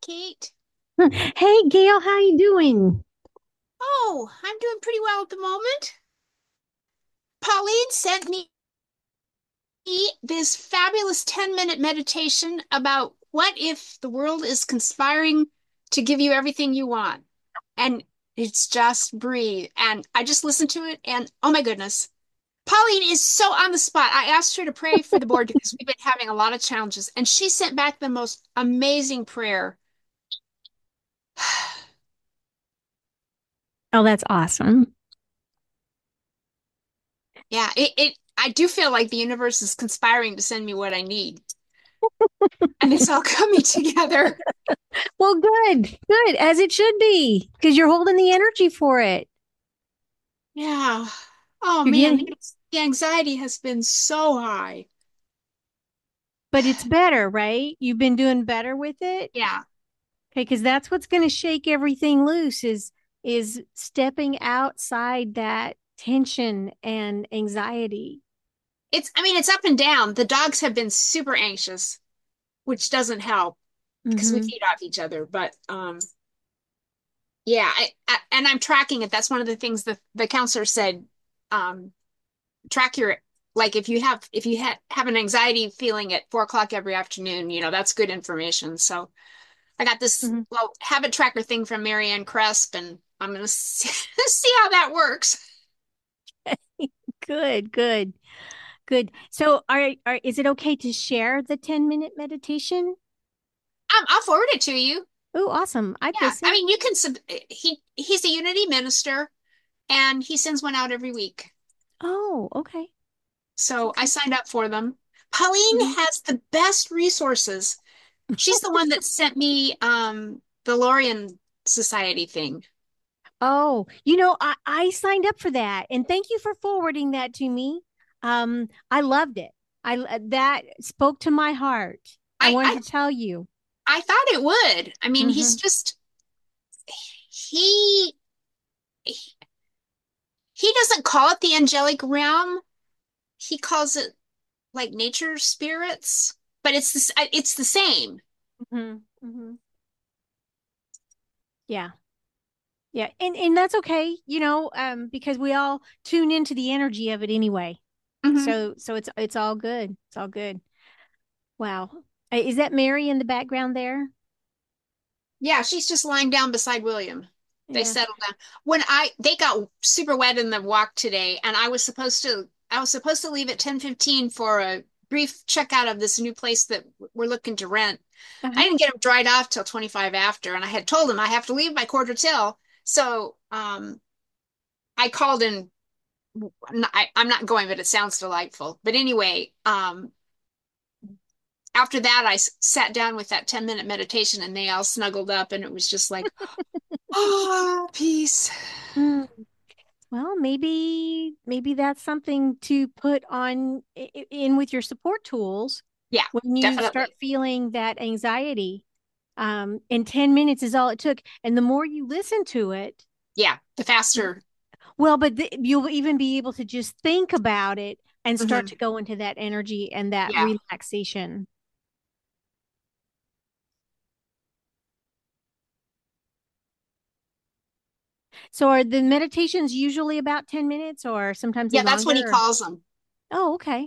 Kate. Hey Gail, how you doing? Oh, I'm doing pretty well at the moment. Pauline sent me this fabulous 10-minute meditation about what if the world is conspiring to give you everything you want. And it's just breathe. And I just listened to it and oh my goodness. Pauline is so on the spot. I asked her to pray for the board because we've been having a lot of challenges, and she sent back the most amazing prayer. Oh, that's awesome. Yeah, I do feel like the universe is conspiring to send me what I need. And it's all coming together. Well, good, as it should be, because you're holding the energy for it. Yeah. Oh You're man, getting, the anxiety has been so high. but it's better, right? You've been doing better with it. Yeah. Okay, because that's what's going to shake everything loose is stepping outside that tension and anxiety. I mean, it's up and down. The dogs have been super anxious, which doesn't help because we Mm-hmm. feed off each other. But yeah, and I'm tracking it. That's one of the things the counselor said. Um, track your like if you have an anxiety feeling at 4 o'clock every afternoon, that's good information. So I got this Mm-hmm. little habit tracker thing from Marianne Cresp, and I'm gonna see, see how that works. Good, good, good. So, is it okay to share the 10-minute meditation? I'll forward it to you. Oh, awesome. I'd Yeah, I listen. mean, you can he's a Unity minister, and he sends one out every week. Oh, okay. So I Okay. signed up for them. Pauline Mhm. has the best resources. She's the one that sent me the Lorian Society thing. Oh, I signed up for that, and thank you for forwarding that to me. I loved it. That spoke to my heart. I I wanted I to tell you. I thought it would. I mean, Hmm. he he doesn't call it the angelic realm. He calls it like nature spirits, but it's the same. Hmm. Hmm. Yeah, yeah, and that's okay. Because we all tune into the energy of it anyway. Hmm. So it's all good. It's all good. Wow. Is that Mary in the background there? Yeah, she's just lying down beside William. They Yeah. settled down. They got super wet in the walk today, and I was supposed to leave at 10:15 for a brief checkout of this new place that we're looking to rent. I Uh-huh. didn't get them dried off till 25 after, and I had told them I have to leave by quarter till. So I called in. I'm not going, but it sounds delightful. But anyway, after that, I sat down with that 10-minute meditation, and they all snuggled up, and it was just like, oh, peace. Mm. Well, maybe that's something to put on in with your support tools Yeah, when you start definitely. feeling that anxiety. And 10 minutes is all it took. And the more you listen to it, Yeah, the faster. well, but you'll even be able to just think about it and start Hmm. to go into that energy and that Yeah. relaxation. So are the meditations usually about 10 minutes or sometimes they Yeah, that's what he longer? calls them. Oh, okay.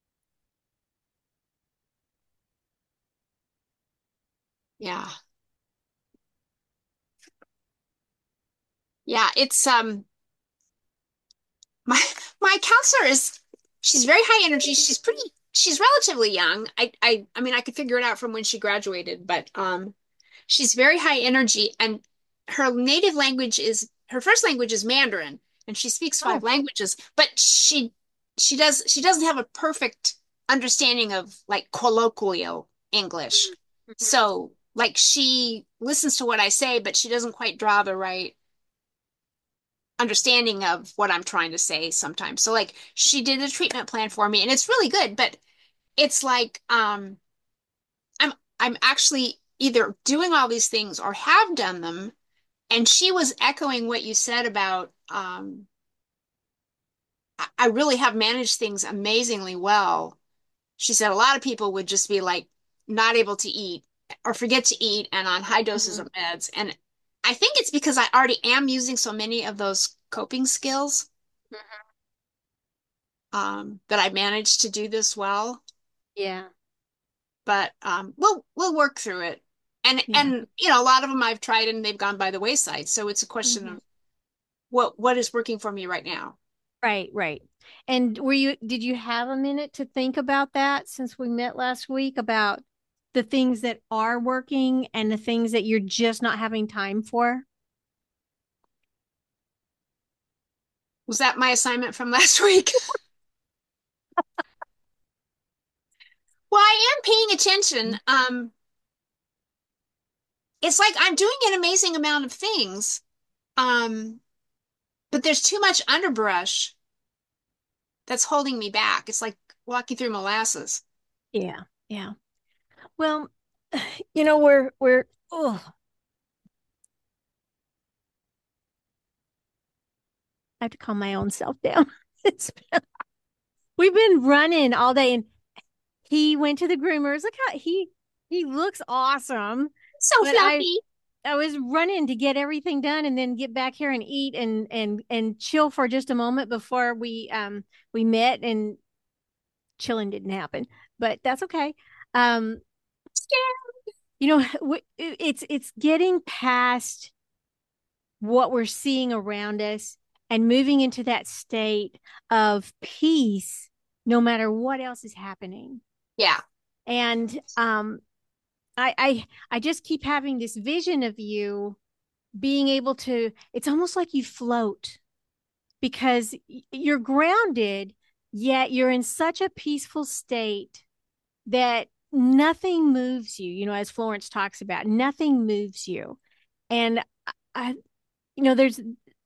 Yeah. Yeah, it's my my counselor is she's very high energy. She's relatively young. I mean I could figure it out from when she graduated, but she's very high energy, and her first language is Mandarin, and she speaks five Oh. languages, but she doesn't have a perfect understanding of like colloquial English. Mhm. So like she listens to what I say, but she doesn't quite draw the right understanding of what I'm trying to say sometimes. So like she did a treatment plan for me, and it's really good, but it's like I'm I'm actually either doing all these things or have done them. And she was echoing what you said about I really have managed things amazingly well. She said a lot of people would just be like not able to eat or forget to eat and on high doses Mhm. of meds. And I think it's because I already am using so many of those coping skills that I managed to do this well. Yeah. But we'll work through it. Yeah. And a lot of them I've tried and they've gone by the wayside. So it's a question Mhm. of what is working for me right now. Right, right. And did you have a minute to think about that since we met last week about the things that are working and the things that you're just not having time for? Was that my assignment from last week? Well, I am paying attention. It's like I'm doing an amazing amount of things. Um, but there's too much underbrush that's holding me back. It's like walking through molasses. Yeah, yeah. Well, we're oh, I have to calm my own self down. It's we've been running all day and he went to the groomers. Look how he looks awesome. So But fluffy. I was running to get everything done and then get back here and eat and chill for just a moment before we met and chilling didn't happen. But that's okay. Um it's getting past what we're seeing around us and moving into that state of peace no matter what else is happening. Yeah. And I just keep having this vision of you being able to, it's almost like you float because you're grounded, yet you're in such a peaceful state that nothing moves you, as Florence talks about, nothing moves you. And I, there's,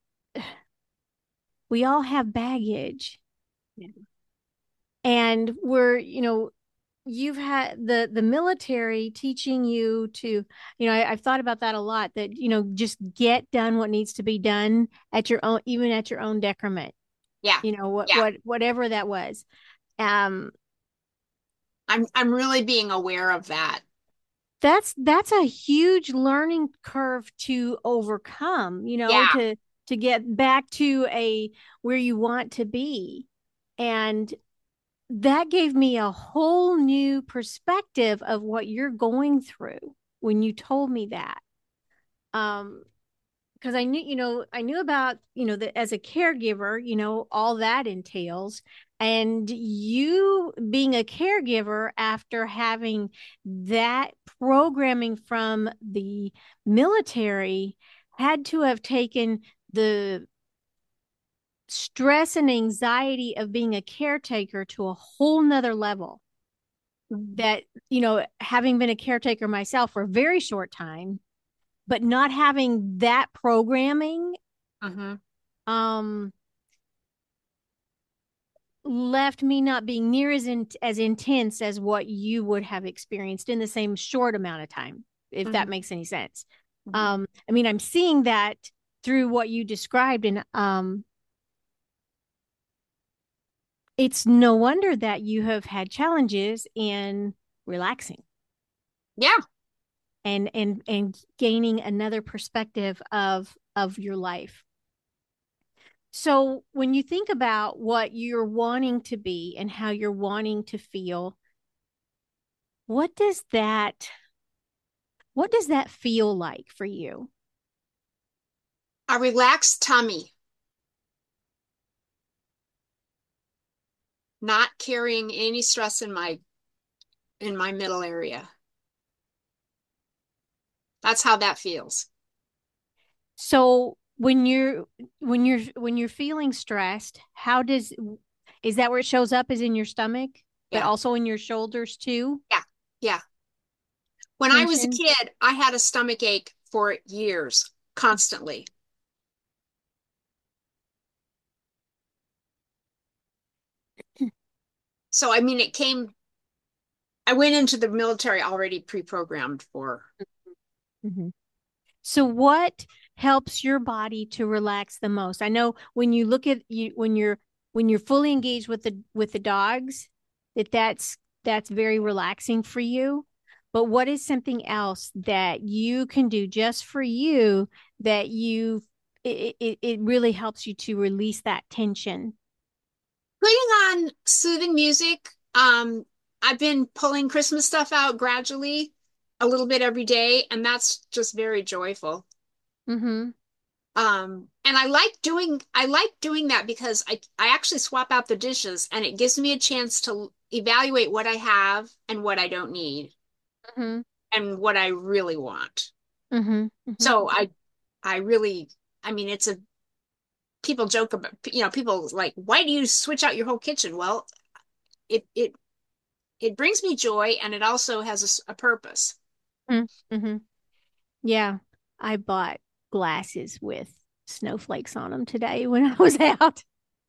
we all have baggage Yeah. and you've had the military teaching you to I've thought about that a lot, that just get done what needs to be done at your own, even at your own decrement, Yeah. Yeah. whatever that was. um I'm really being aware of that. that's a huge learning curve to overcome, Yeah. to get back to a where you want to be. And that gave me a whole new perspective of what you're going through when you told me that. Um, because I knew about, that as a caregiver, all that entails. And you being a caregiver after having that programming from the military had to have taken the stress and anxiety of being a caretaker to a whole nother level. Mhm. That, having been a caretaker myself for a very short time, but not having that programming, Mhm. um, left me not being near as intense as what you would have experienced in the same short amount of time, if that Mhm. makes any sense. Mhm. I mean, I'm seeing that through what you described, and it's no wonder that you have had challenges in relaxing Yeah. and gaining another perspective of your life. So when you think about what you're wanting to be and how you're wanting to feel, what does that what does that feel like for you? A relaxed tummy, not carrying any stress in my middle area. That's how that feels. So when you're feeling stressed, how does is that where it shows up, is in your stomach, but Yeah. also in your shoulders too? Yeah. Yeah. When I was a Tension? kid, I had a stomach ache for years, constantly. So, I mean, I went into the military already pre-programmed for. Mhm. So what helps your body to relax the most? I know when you look at you when you're fully engaged with the dogs, that's very relaxing for you. But what is something else that you can do just for you that it really helps you to release that tension? Putting on soothing music. I've been pulling Christmas stuff out gradually, a little bit every day, and that's just very joyful. Mm-hmm. And I like doing that because I actually swap out the dishes and it gives me a chance to evaluate what I have and what I don't need Mm-hmm. and what I really want. Mm-hmm. Mm-hmm. So I really, I mean, it's a people joke about, people like, why do you switch out your whole kitchen? Well, it it it brings me joy and it also has a purpose. Mm-hmm. Yeah. I bought glasses with snowflakes on them today when I was out.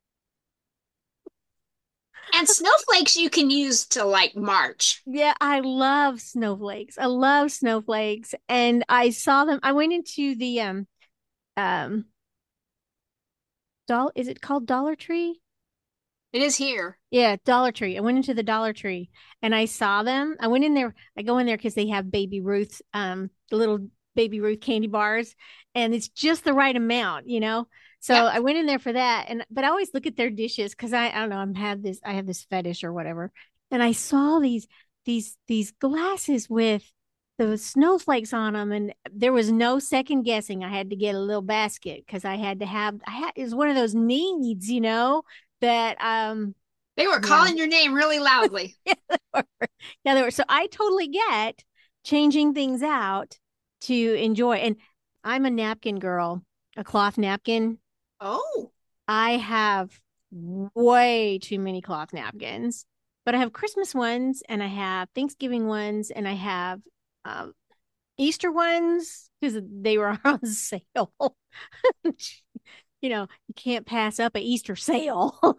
And snowflakes you can use to like march. Yeah, I love snowflakes. I love snowflakes. And I saw them. I went into the um is it called Dollar Tree? It is here. Yeah, Dollar Tree. I went into the Dollar Tree and I saw them. I went in there. I go in there because they have Baby Ruth, the little Baby Ruth candy bars, and it's just the right amount, you know. So Yep. I went in there for that, and but I always look at their dishes because I don't know. I have this fetish or whatever, and I saw these glasses with the snowflakes on them, and there was no second guessing. I had to get a little basket because I had it was one of those needs, you know, that They were yeah. calling your name really loudly. Yeah, they were. Yeah, they were. So I totally get changing things out to enjoy. And I'm a napkin girl, a cloth napkin. Oh, I have way too many cloth napkins, but I have Christmas ones and I have Thanksgiving ones and I have um, Easter ones because they were on sale. You know, you can't pass up a Easter sale.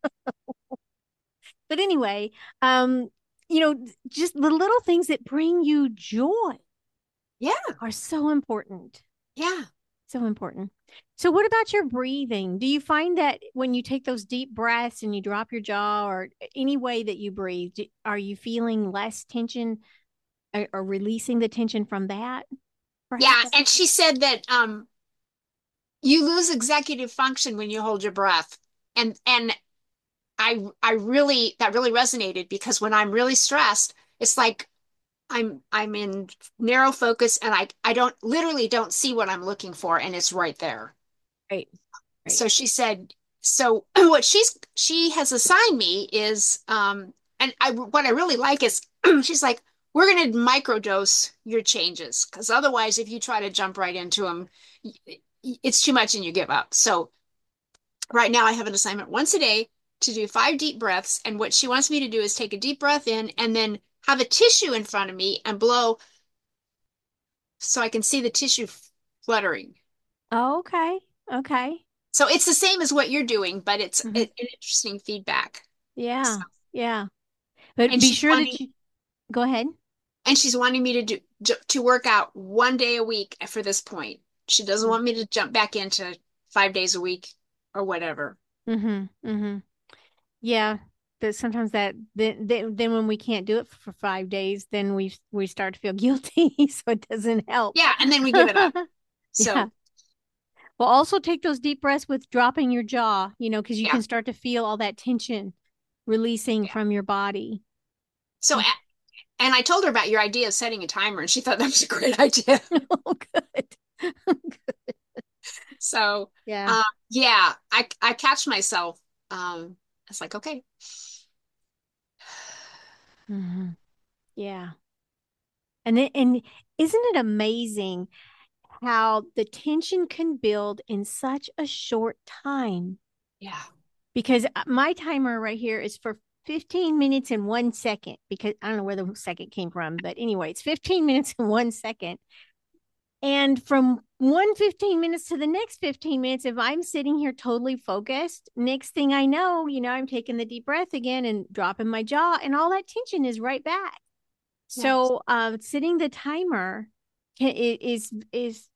But anyway, um, you know, just the little things that bring you joy yeah, are so important. yeah. So important. So, what about your breathing? Do you find that when you take those deep breaths and you drop your jaw or any way that you breathe, are you feeling less tension or releasing the tension from that, Yeah, perhaps? and she said that you lose executive function when you hold your breath. And I really that really resonated because when I'm really stressed, it's like I'm in narrow focus and I don't literally don't see what I'm looking for and it's right there. Right, right. So she said, so what she has assigned me is and I what I really like is she's like, we're going to microdose your changes because otherwise if you try to jump right into them, it's too much and you give up. So right now I have an assignment once a day to do 5 deep breaths. And what she wants me to do is take a deep breath in and then have a tissue in front of me and blow so I can see the tissue fluttering. Oh, okay. Okay. So it's the same as what you're doing, but it's Mhm. an interesting feedback. So, Yeah. Yeah. But and be she's sure that wanting you go ahead. and she's wanting me to work out one day a week for this point. She doesn't want me to jump back into 5 days a week or whatever. Mm-hmm. Mm-hmm. Yeah, but sometimes then when we can't do it for 5 days, then we start to feel guilty, so it doesn't help. Yeah, and then we give it up. Yeah. So, Well, also take those deep breaths with dropping your jaw, you know, because you yeah. can start to feel all that tension releasing Yeah. from your body. So and I told her about your idea of setting a timer, and she thought that was a great idea. Oh, good. So, Yeah. yeah, I catch myself. It's like, okay, Hmm. Yeah. And isn't it amazing how the tension can build in such a short time? yeah, Because my timer right here is for 15 minutes and 1 second because I don't know where the second came from, but anyway, it's 15 minutes and 1 second. And from one 15 minutes to the next 15 minutes, if I'm sitting here totally focused, next thing I know, you know, I'm taking the deep breath again and dropping my jaw, and all that tension is right back. yes. So, setting the timer is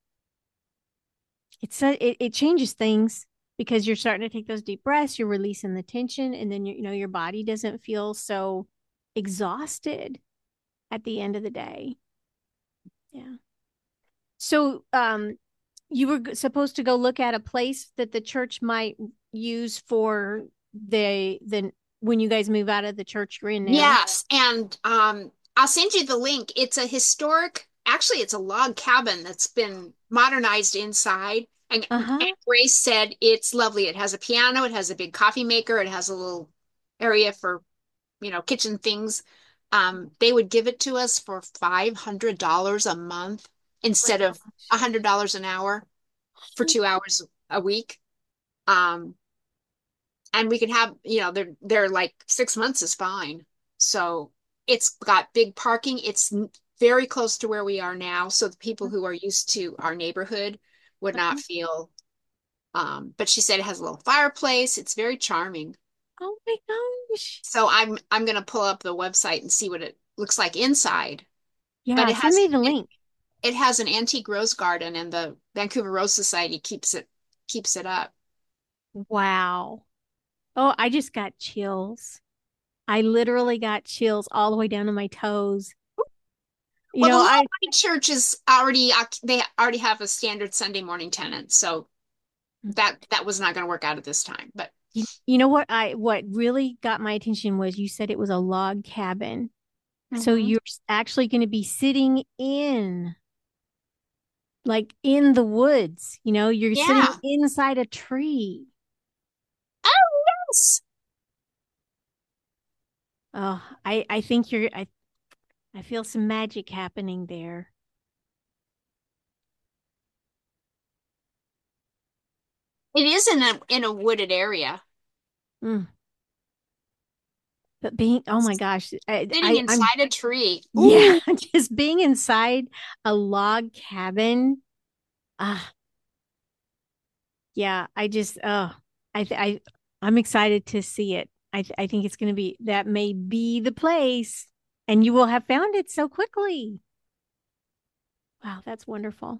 it changes things because you're starting to take those deep breaths, you're releasing the tension, and then you know your body doesn't feel so exhausted at the end of the day. Yeah. So, you were supposed to go look at a place that the church might use for the when you guys move out of the church you're in now. Yes, and I'll send you the link. It's a historic, actually, it's a log cabin that's been modernized inside. And Uh-huh. Grace said it's lovely. It has a piano, it has a big coffee maker, it has a little area for, kitchen things. They would give it to us for $500 a month Oh my instead of gosh. $100 an hour for 2 hours a week. Um, and we could have, they're like 6 months is fine. So it's got big parking. It's very close to where we are now, so the people who are used to our neighborhood would not Uh-huh. feel. But she said it has a little fireplace. It's very charming. Oh my gosh. So I'm gonna pull up the website and see what it looks like inside. But Yeah, it send has me the it, link. it has an antique rose garden, and the Vancouver Rose Society keeps it up. Wow. Oh, I just got chills. I literally got chills all the way down to my toes. You Well, the know, I Low Church is they already have a standard Sunday morning tenant, so that was not going to work out at this time. But you know what really got my attention was you said it was a log cabin. So Mhm. you're actually going to be sitting in like in the woods, you're sitting Yeah. inside a tree. Oh, yes. Oh, I think I feel some magic happening there. It is in a wooded area. Mm. But oh my gosh, Sitting I'm inside a tree. yeah, Ooh. just being inside a log cabin. Ah, yeah, I th- I I'm excited to see it. I think it's going to be that may be the place, and you will have found it so quickly. Wow, that's wonderful.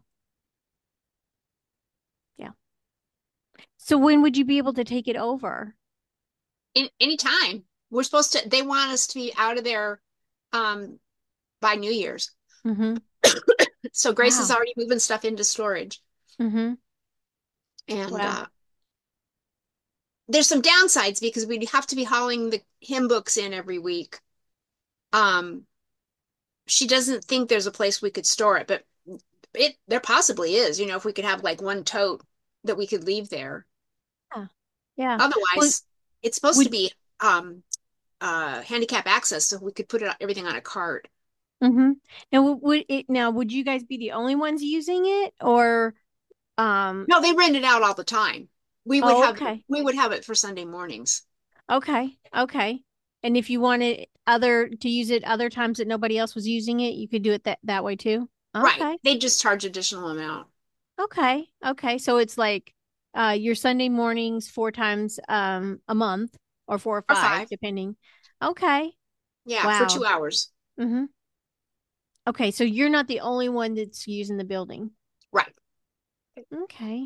Yeah. So when would you be able to take it over? Anytime. They want us to be out of there um by New Year's. Mm-hmm. So Grace is Wow. already moving stuff into storage. Mm-hmm. And Wow. there's some downsides because we'd have to be hauling the hymn books in every week. Um, she doesn't think there's a place we could store it, but there possibly is, if we could have like one tote that we could leave there. Yeah. Yeah. Well, Otherwise, it's supposed to would be um handicap access, so we could put everything on a cart. mm-hmm. Now would you guys be the only ones using it or um No, they rent it out all the time. We would oh have okay. we would have it for Sunday mornings. Okay. Okay. And if you wanted other to use it other times that nobody else was using it, you could do it that way too. Right. Okay. They just charge additional amount. Okay. Okay. So it's like your Sunday mornings four times a month or four or Or five, five. depending. Okay. Yeah, for Wow. 2 hours. Mm-hmm. Okay. So you're not the only one that's using the building. Right. Okay.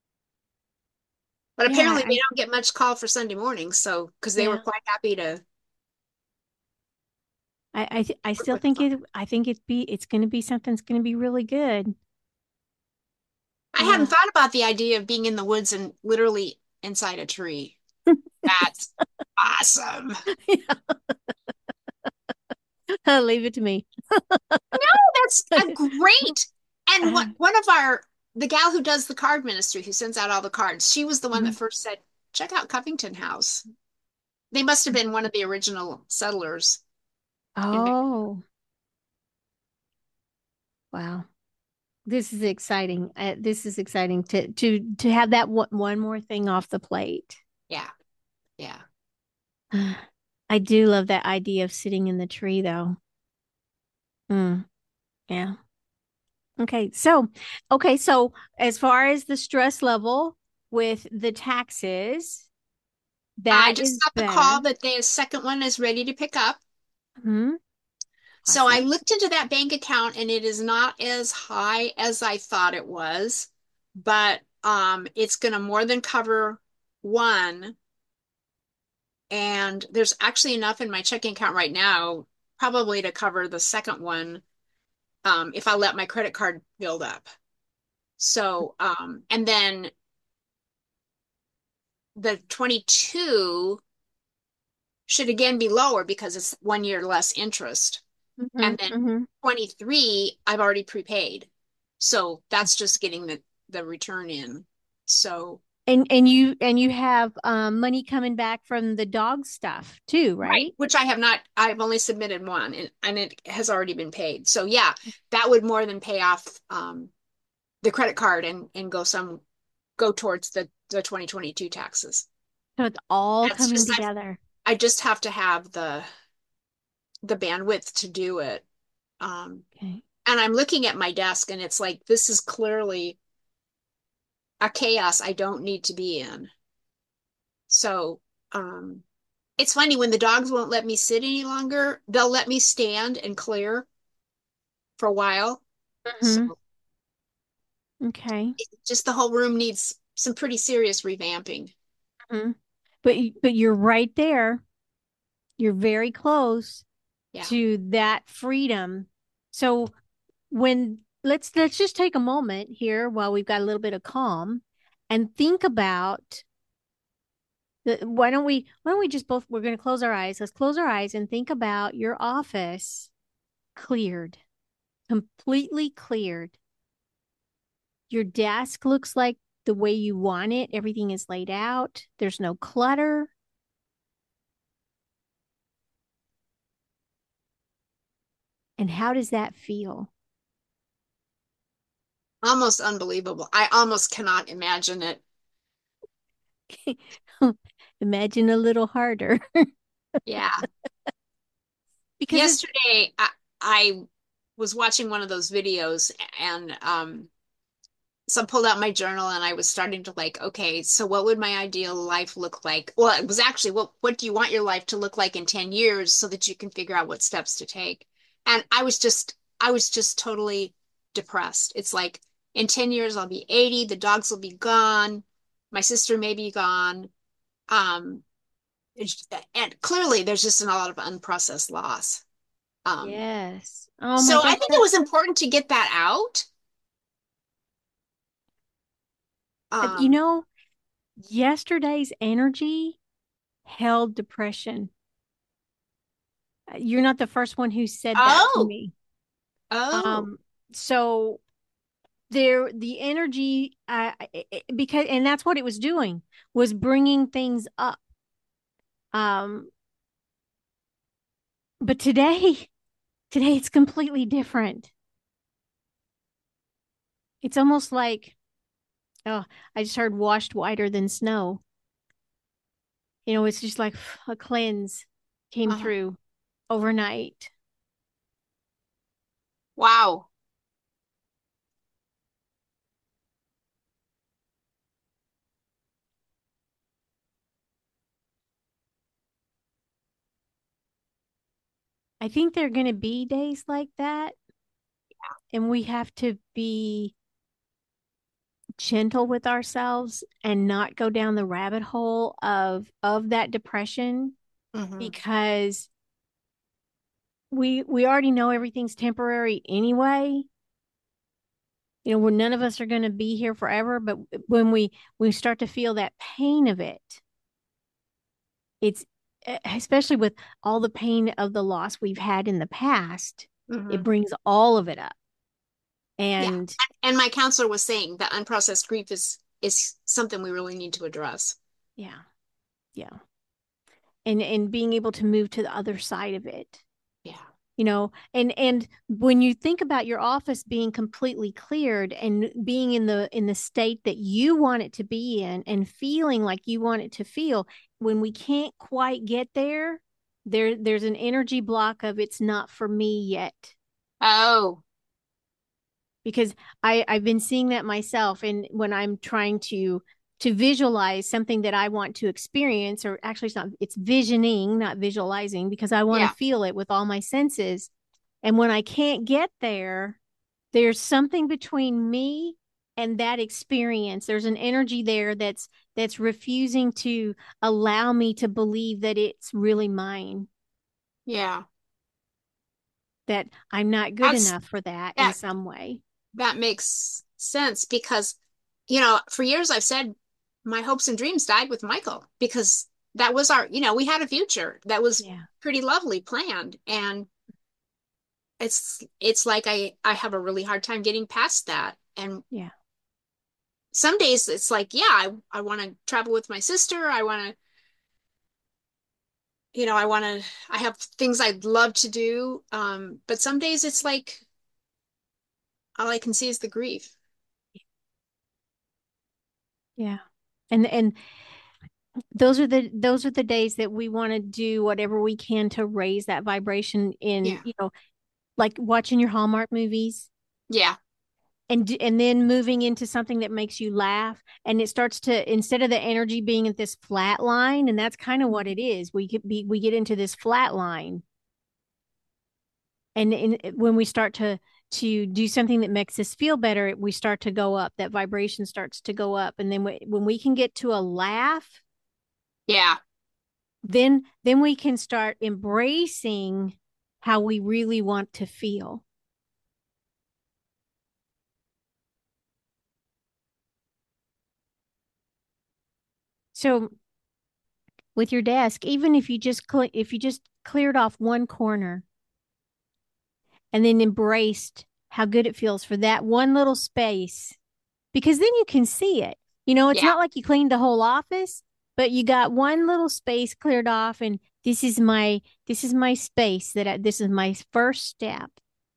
But Yeah. apparently they don't get much call for Sunday mornings, so because they were Yeah. quite happy to I work still with think us. it's going to be something that's going to be really good. I hadn't Yeah. thought about the idea of being in the woods and literally inside a tree. That's awesome. Leave it to me. That's a great. And what one of the gal who does the card ministry, who sends out all the cards, she was the one that Mhm. first said, check out Covington House. They must have been one of the original settlers in Vancouver. Oh, wow. This is exciting. This is exciting to have that one more thing off the plate. Yeah, yeah. I do love that idea of sitting in the tree though. Mm, yeah. Okay, so as far as the stress level with the taxes, I that just is got the better. call that the second one is ready to pick up. Hmm. So I Awesome. looked into that bank account and it is not as high as I thought it was, but it's going to more than cover one. And there's actually enough in my checking account right now probably to cover the second one, if I let my credit card build up. So, and then the 22 should again be lower because it's 1 year less interest. Hmm. And then Hmm. 23, I've already prepaid. So that's just getting the return in. So, And you have money coming back from the dog stuff too, right, right? which I have not, I've only submitted one and it has already been paid. So yeah, that would more than pay off the credit card and go towards the 2022 taxes. So it's all That's coming just together. I just have to have the bandwidth to do it. Um, Okay. and I'm looking at my desk and it's like this is clearly a chaos I don't need to be in. So, it's funny when the dogs won't let me sit any longer, they'll let me stand and clear for a while. So Hmm. Okay. just the whole room needs some pretty serious revamping. Hmm. But you're right there. You're very close Yeah. to that freedom. So when let's just take a moment here while we've got a little bit of calm and think about why don't we just both we're going to close our eyes. Let's close our eyes and think about your office cleared, completely cleared. Your desk looks like the way you want it. Everything is laid out. There's no clutter. And how does that feel? Almost unbelievable. I almost cannot imagine it. Imagine a little harder Yeah. because it's Yesterday, I was watching one of those videos and so I pulled out my journal and I was starting to like, okay, so what would my ideal life look like? Well, it was actually what do you want your life to look like in 10 years so that you can figure out what steps to take? And I was just totally depressed. It's like in 10 years I'll be 80, the dogs will be gone, my sister may be gone. Um, and clearly there's just a lot of unprocessed loss. Um, yes. Oh my so I gosh, think it that was important to get that out. you Um, know, yesterday's energy held depression. You're not the first one who said that to oh, me. oh, Um, so there, the energy, because, and that's what it was doing, was bringing things up. Um, but today it's completely different. It's almost like, oh, I just heard washed whiter than snow. It's just like a cleanse came uh-huh. through overnight. Wow. I think there are going to be days like that, and we have to be gentle with ourselves and not go down the rabbit hole of that depression Hmm. because we already know everything's temporary anyway. Where none of us are going to be here forever, but when we start to feel that pain of it, it's especially with all the pain of the loss we've had in the past, it Hmm. brings all of it up. Yeah. And And my counselor was saying that unprocessed grief is something we really need to address. yeah, yeah. And being able to move to the other side of it. Yeah. And when you think about your office being completely cleared and being in the state that you want it to be in and feeling like you want it to feel, when we can't quite get there's an energy block of it's not for me yet. Oh, Because I've been seeing that myself, and when I'm trying to visualize something that I want to experience, or actually it's visioning, not visualizing, because I want to yeah. feel it with all my senses. And when I can't get there, there's something between me and that experience. There's an energy there that's refusing to allow me to believe that it's really mine. Yeah. that I'm not good That's enough for that in that some way. that makes sense because, for years I've said my hopes and dreams died with Michael because that was we had a future that was Yeah. pretty lovely planned. And it's like I have a really hard time getting past that. And Yeah. some days it's like, yeah, I want to travel with my sister. I want to, I want to, I have things I'd love to do. But some days it's like all I can see is the grief. Yeah. And those are the days that we want to do whatever we can to raise that vibration in, Yeah. like watching your Hallmark movies Yeah. and then moving into something that makes you laugh, and it starts to, instead of the energy being at this flat line, and that's kind of what it is. We get into this flat line, and when we start to do something that makes us feel better, we start to go up. That vibration starts to go up, and then when we can get to a laugh, Yeah. then we can start embracing how we really want to feel. So with your desk, even if you just cleared off one corner and then embraced how good it feels for that one little space, because then you can see it. It's Yeah. not like you cleaned the whole office, but you got one little space cleared off, and this is my space, this is my first step.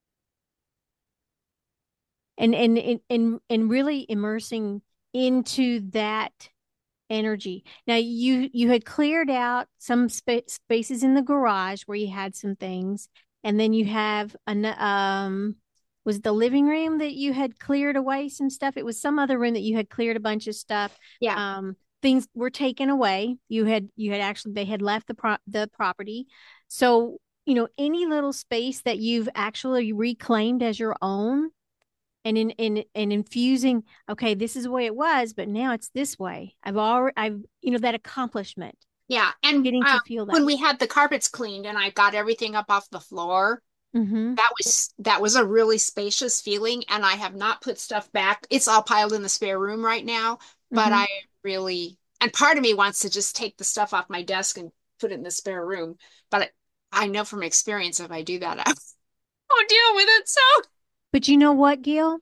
And really immersing into that energy. Now you had cleared out some spaces in the garage where you had some things, and then you have an was it the living room that you had cleared away some stuff? It was some other room that you had cleared a bunch of stuff. Yeah. Things were taken away. You had actually, they had left the property. So, any little space that you've actually reclaimed as your own, and in infusing, okay, this is the way it was, but now it's this way. I've that accomplishment, Yeah. And getting to feel that when way. we had the carpets cleaned and I got everything up off the floor, Mm-hmm. that was a really spacious feeling. And I have not put stuff back. It's all piled in the spare room right now, but Mm-hmm. I really, and part of me wants to just take the stuff off my desk and put it in the spare room. But I know from experience, if I do that, I won't deal with it. So But you know what, Gail?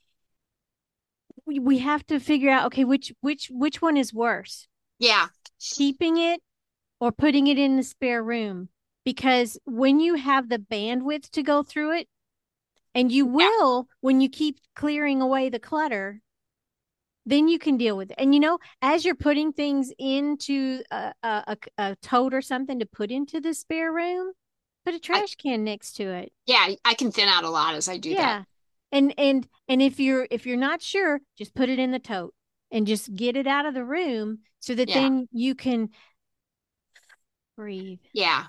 We have to figure out, okay, which one is worse, yeah, keeping it or putting it in the spare room? Because when you have the bandwidth to go through it, and you yeah, will when you keep clearing away the clutter, then you can deal with it. And as you're putting things into a tote or something to put into the spare room, put a I, trash can next to it. yeah, I can thin out a lot as I do that. Yeah. And if you're not sure, just put it in the tote and just get it out of the room so that Yeah, then you can breathe. yeah.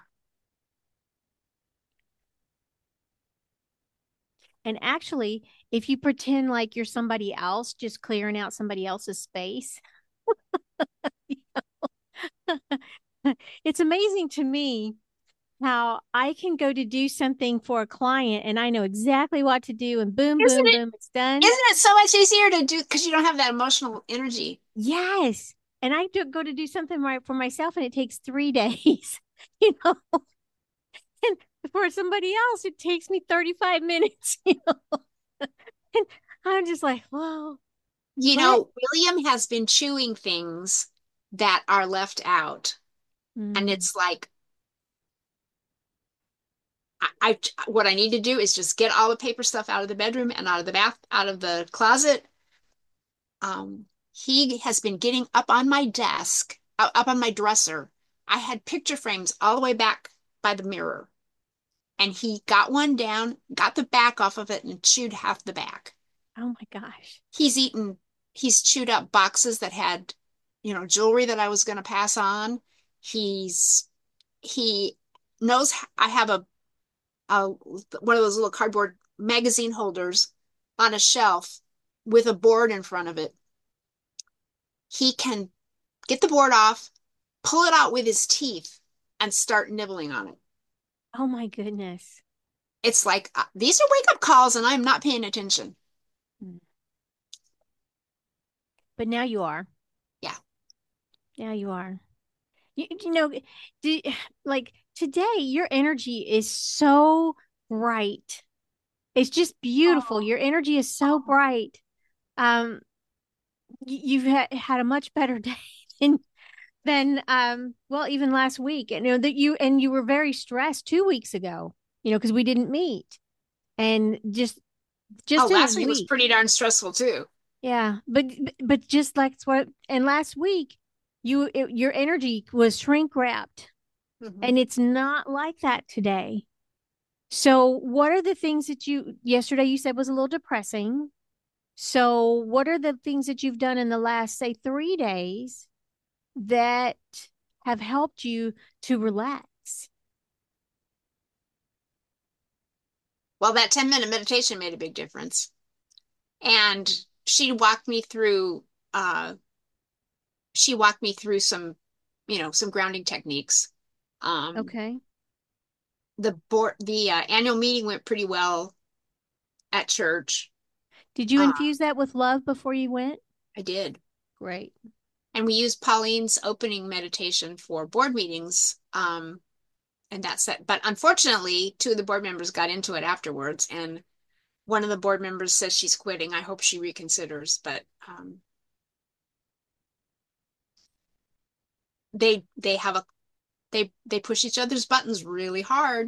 And actually, if you pretend like you're somebody else just clearing out somebody else's space, it's amazing to me how I can go to do something for a client and I know exactly what to do, and boom, Isn't boom, it? boom, it's done. Isn't it so much easier to do because you don't have that emotional energy? Yes. And I go to do something right for myself and it takes 3 days, you know, and for somebody else, it takes me 35 minutes, and I'm just like, whoa, but William has been chewing things that are left out. And mm, it's like, I what I need to do is just get all the paper stuff out of the bedroom and out of the bath, out of the closet. He has been getting up on my desk, up on my dresser. I had picture frames all the way back by the mirror. And he got one down, got the back off of it, and chewed half the back. oh my gosh. He's eaten, he's chewed up boxes that had, jewelry that I was going to pass on. He knows I have one of those little cardboard magazine holders on a shelf with a board in front of it. He can get the board off, pull it out with his teeth, and start nibbling on it. Oh my goodness. it's like these are wake up calls and I'm not paying attention. Mm. But now you are. Yeah. Now you are. You know, do, like today, your energy is so bright. It's just beautiful. Oh, Your energy is so bright. Um, you've had a much better day than well, even last week. And you know that you were very stressed 2 weeks ago, because we didn't meet. And oh, just in a last week was week. pretty darn stressful too. Yeah, but just like what and last week your energy was shrink wrapped, Hmm. and it's not like that today. So what are the things that yesterday you said was a little depressing? So what are the things that you've done in the last, say, 3 days that have helped you to relax? Well, that 10-minute meditation made a big difference. And she walked me through uh she walked me through some, some grounding techniques. Um, Okay. the annual meeting went pretty well at church. Did you Uh, infuse that with love before you went? I did. Great. And we used Pauline's opening meditation for board meetings. And that's it. But unfortunately, two of the board members got into it afterwards, and one of the board members says she's quitting. I hope she reconsiders, but they have a they push each other's buttons really hard.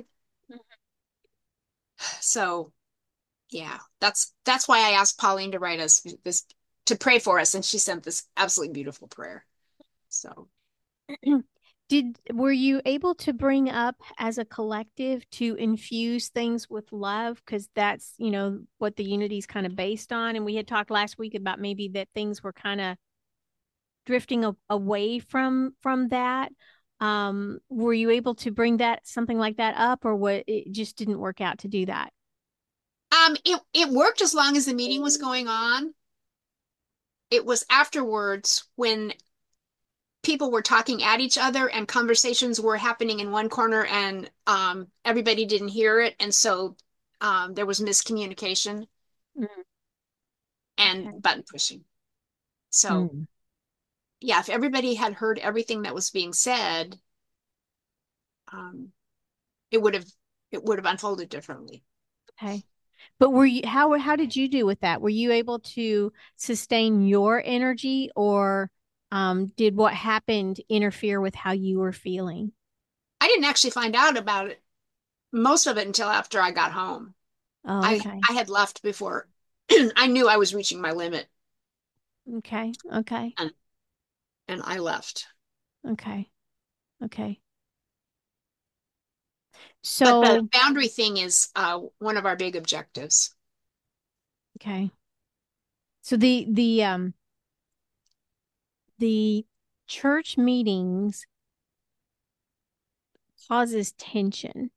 So yeah, that's why I asked Pauline to write us this to pray for us, and she sent this absolutely beautiful prayer. So Were you able to bring up as a collective to infuse things with love? Because that's, what the unity is kind of based on. And we had talked last week about maybe that things were kind of drifting away from that. Were you able to bring that something like that up, or what it just didn't work out to do that? it worked as long as the meeting was going on. It was afterwards when people were talking at each other and conversations were happening in one corner and everybody didn't hear it. And so there was miscommunication Mm, and okay. button pushing. So, Mm, yeah, if everybody had heard everything that was being said, um, it would have it would have unfolded differently. okay. But how did you do with that? Were you able to sustain your energy, or did what happened interfere with how you were feeling? I didn't actually find out about it, most of it, until after I got home. Oh, I okay. I had left before I knew I was reaching my limit, Okay. Okay. and I left. Okay. Okay. But the So, boundary thing is one of our big objectives. okay. So the church meetings causes tension.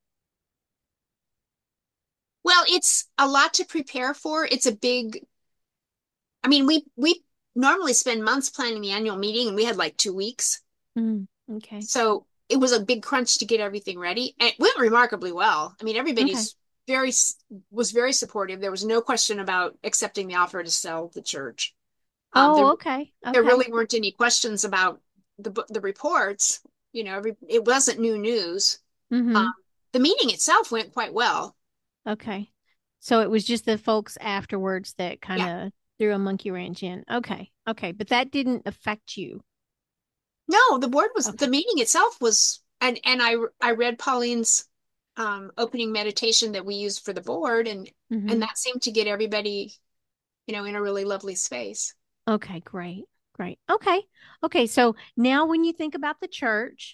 Well, it's a lot to prepare for. It's a big, I mean, we normally spend months planning the annual meeting, and we had like 2 weeks. Mm, okay. So it was a big crunch to get everything ready. And it went remarkably well. I mean, Okay. everybody's very was very supportive. There was no question about accepting the offer to sell the church. There Oh, okay. there Okay. really weren't any questions about the reports. It wasn't new news. Um, Mm-hmm. the meeting itself went quite well. Okay. So it was just the folks afterwards that kind Yeah. of threw a monkey wrench in. Okay. Okay. But that didn't affect you. No, the Okay. meeting itself was, and I read Pauline's opening meditation that we used for the board, and Mm-hmm. that seemed to get everybody, in a really lovely space. Okay. Great. Great. Okay. Okay. So now when you think about the church,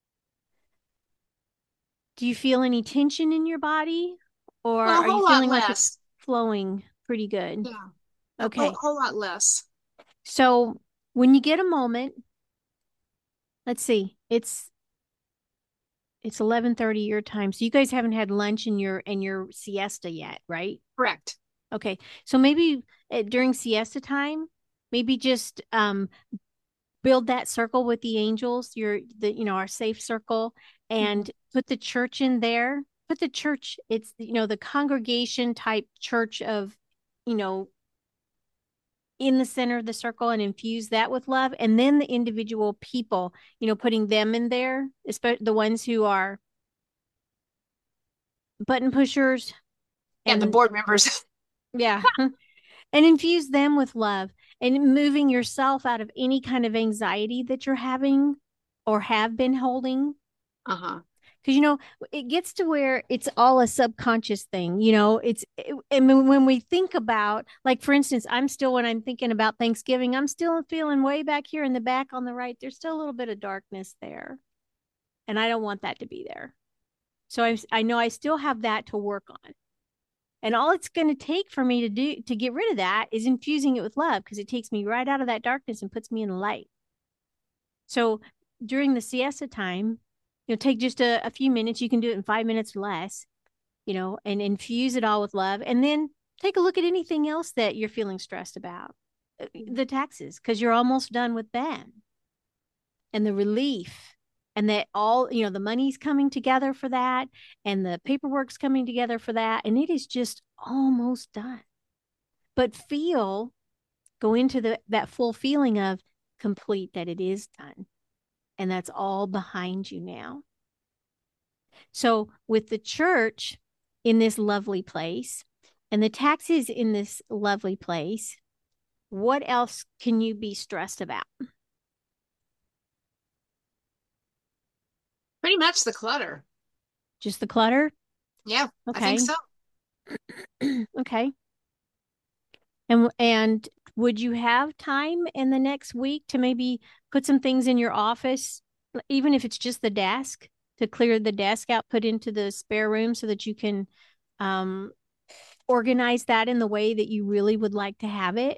do you feel any tension in your body, or Well, a are you whole lot feeling like it's less. flowing pretty good? Yeah, a Okay. whole lot less. So when you get a moment, let's see. It's 11:30 your time. So you guys haven't had lunch in your siesta yet, right? Correct. Okay. So maybe during siesta time, maybe just build that circle with the angels, our safe circle, Mhm. and put the church in there. But the church, it's, the congregation type church of, you know, in the center of the circle, and infuse that with love. And then the individual people, putting them in there, especially the ones who are button pushers. Yeah, the And board members. yeah, and infuse them with love, and moving yourself out of any kind of anxiety that you're having or have been holding. Uh-huh. Because it gets to where it's all a subconscious thing. And when we think about, like, for instance, when I'm thinking about Thanksgiving, I'm still feeling way back here in the back on the right, there's still a little bit of darkness there, and I don't want that to be there. So I know I still have that to work on. And all it's going to take for me to get rid of that is infusing it with love, because it takes me right out of that darkness and puts me in the light. So during the siesta time, take just a few minutes. You can do it in 5 minutes or less, and infuse it all with love. And then take a look at anything else that you're feeling stressed about. The taxes, because you're almost done with them. And the relief, and that all, the money's coming together for that, and the paperwork's coming together for that. And it is just almost done. But go into that full feeling of complete, that it is done. And that's all behind you now. So with the church in this lovely place and the taxes in this lovely place, what else can you be stressed about? Pretty much the clutter. Just the clutter? Yeah, I think Okay. so. Okay. And would you have time in the next week to maybe put some things in your office, even if it's just the desk, to clear the desk out, put into the spare room so that you can um, organize that in the way that you really would like to have it?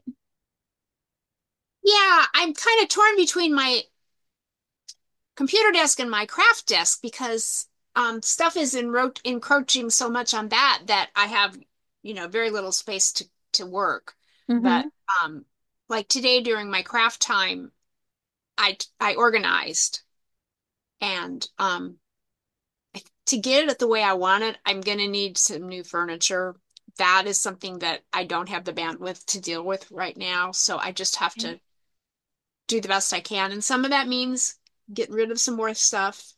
Yeah, I'm kind of torn between my computer desk and my craft desk because stuff is encroaching so much on that I have, very little space to work. But Mm-hmm. um, like today during my craft time, I organized and to get it the way I want it, I'm gonna need some new furniture. That is something that I don't have the bandwidth to deal with right now, so I just have Okay. to do the best I can. And some of that means getting rid of some more stuff,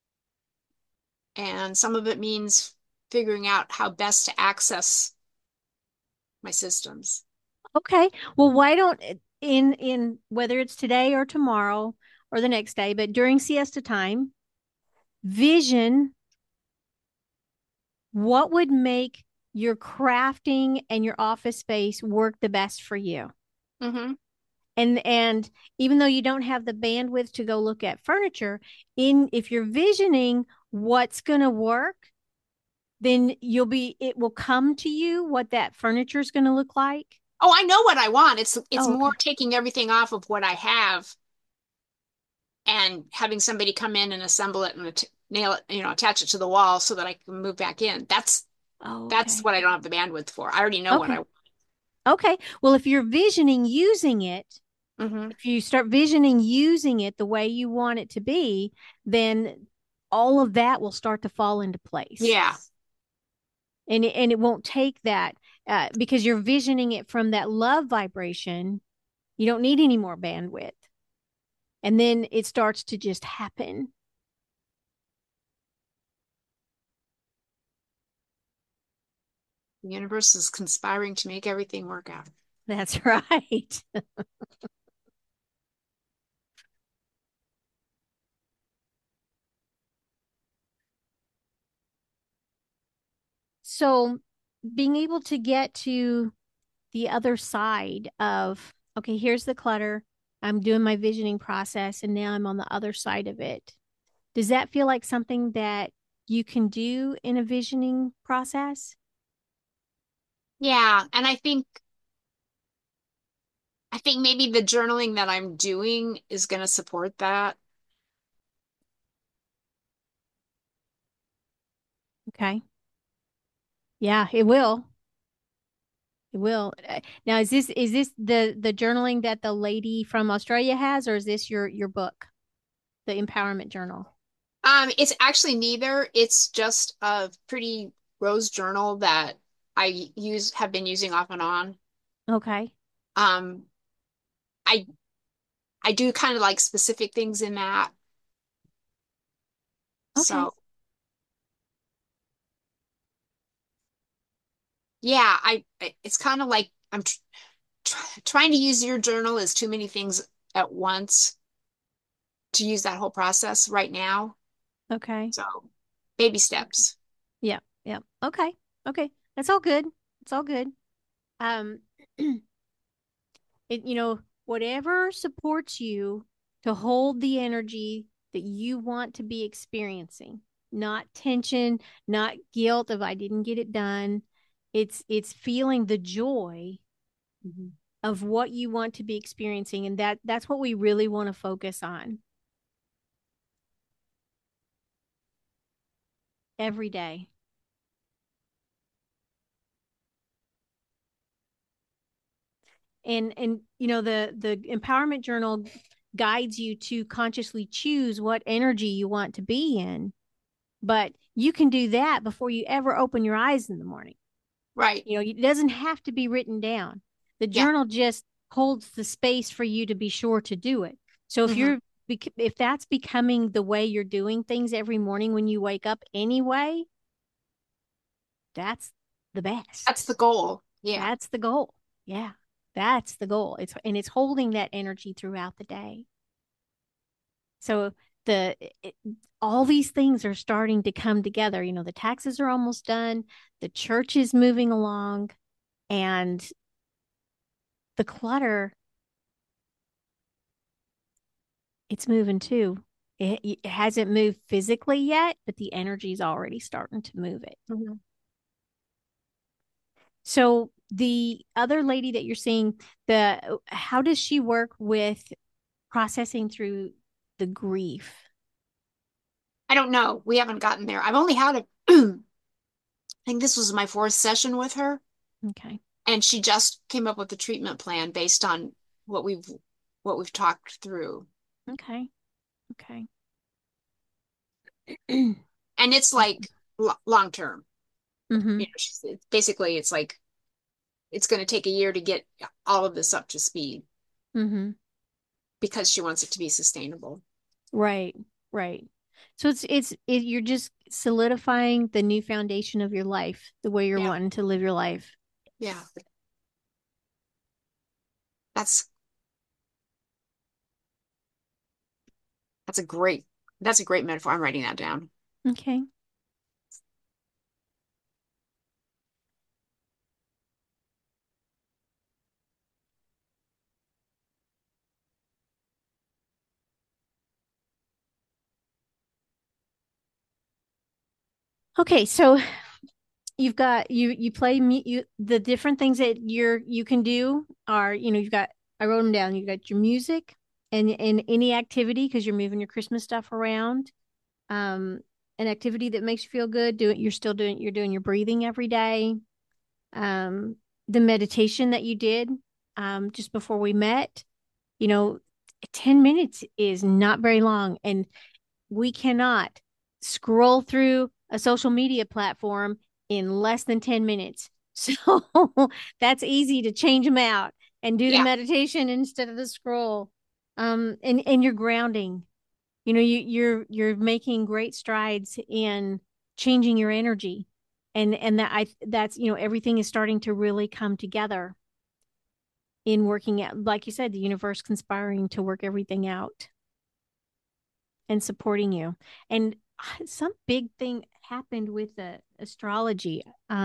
and some of it means figuring out how best to access my systems. Okay. Well, why don't, in whether it's today or tomorrow or the next day, but during siesta time, vision what would make your crafting and your office space work the best for you. Hmm. And even though you don't have the bandwidth to go look at furniture, in if you're visioning what's going to work, then it will come to you what that furniture is going to look like. Oh, I know what I want. It's Oh, more okay. taking everything off of what I have and having somebody come in and assemble it and nail it, attach it to the wall so that I can move back in. Oh, That's okay. what I don't have the bandwidth for. I already know what I Okay. want. Okay. Well, if you're visioning using it, Hmm. if you start visioning using it the way you want it to be, then all of that will start to fall into place. Yeah. And it won't take that, because you're visioning it from that love vibration. You don't need any more bandwidth. And then it starts to just happen. The universe is conspiring to make everything work out. That's right. So being able to get to the other side of, okay, here's the clutter. I'm doing my visioning process, and now I'm on the other side of it. Does that feel like something that you can do in a visioning process? Yeah, and I think maybe the journaling that I'm doing is going to support that. Okay. Yeah, it will. It will. Now, is this the journaling that the lady from Australia has, or is this your book, the Empowerment Journal? It's actually neither. It's just a pretty rose journal that have been using off and on. Okay. Um, I I do kind of like specific things in that. Okay. So yeah, it's kind of like I'm trying to use your journal as too many things at once to use that whole process right now. Okay. So baby steps. Yeah. Yeah. Okay. Okay. That's all good. It's all good. Um, it, whatever supports you to hold the energy that you want to be experiencing, not tension, not guilt of I didn't get it done. It's feeling the joy Mhm. of what you want to be experiencing, and that's what we really want to focus on every day. And the empowerment journal guides you to consciously choose what energy you want to be in, but you can do that before you ever open your eyes in the morning. Right. It doesn't have to be written down. The Yeah. journal just holds the space for you to be sure to do it. So Hmm. if that's becoming the way you're doing things every morning when you wake up anyway, that's the That's best. the goal. Yeah. That's the goal. Yeah. That's the goal. It's holding that energy throughout the day. So the it, all these things are starting to come together. The taxes are almost done, the church is moving along, and the clutter, it's moving too. It hasn't moved physically yet, but the energy is already starting to move it. Hmm. So the other lady that you're seeing, the how does she work with processing through the grief? I don't know. We haven't gotten there. I've only had I think this was my fourth session with her, Okay. and she just came up with a treatment plan based on what we've what we've talked through. Okay. Okay. And it's Awesome. like long term. Mm-hmm. Basically it's like it's going to take a year to get all of this up to speed Mm-hmm. because she wants it to be sustainable. Right. Right. So you're just solidifying the new foundation of your life, the way you're Yeah. wanting to live your life. Yeah. That's that's a great that's a great metaphor. I'm writing that down. Okay. Okay. So you play the different things that you can do are, you've got, I wrote them down. You got your music and any activity because you're moving your Christmas stuff around. Um, an activity that makes you feel good. You're doing your breathing every day. Um, the meditation that you did just before we met, you know, 10 minutes is not very long. And we cannot scroll through a social media platform in less than 10 minutes. So that's easy to change them out and do the Yeah. meditation instead of the scroll. And you're grounding. You're making great strides in changing your energy. And that's, everything is starting to really come together in working out, like you said, the universe conspiring to work everything out and supporting you. And some big thing happened with the astrology.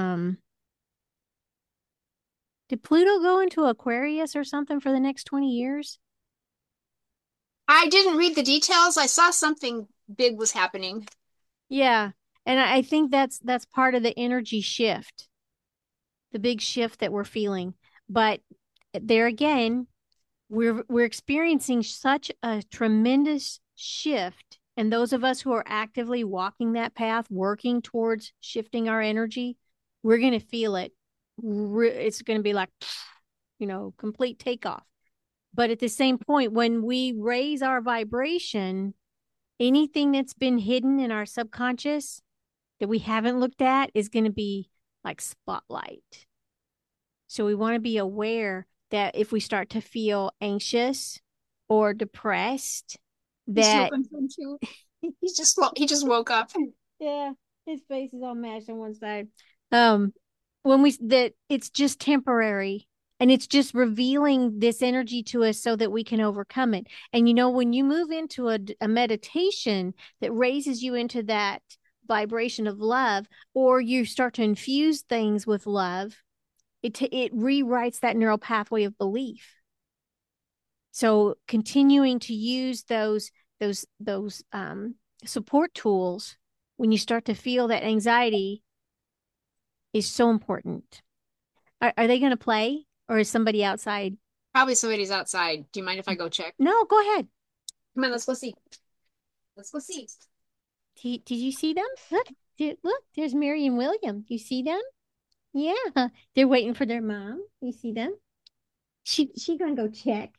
Did Pluto go into Aquarius or something for the next 20 years? I didn't read the details. I saw something big was happening. Yeah. And I think that's part of the energy shift, the big shift that we're feeling. But there again, we're experiencing such a tremendous shift, and those of us who are actively walking that path, working towards shifting our energy, we're going to feel it. It's going to be like, complete takeoff. But at the same point, when we raise our vibration, Anything that's been hidden in our subconscious that we haven't looked at is going to be like spotlight. So we want to be aware that if we start to feel anxious or depressed, He's that looking for him too. He just woke up. yeah, his face is all mashed on one side. Um, when we that it's just temporary and it's just revealing this energy to us so that we can overcome it. And when you move into a meditation that raises you into that vibration of love, or you start to infuse things with love, it rewrites that neural pathway of belief. So continuing to use those support tools when you start to feel that anxiety is so important. Are they going to play, or is somebody outside? Probably somebody's outside. Do you mind if I go check? No, go ahead. Come on, let's go see. Let's go see. Did you see them? Look, there's Mary and William. You see them? Yeah, they're waiting for their mom. You see them? She gonna go check.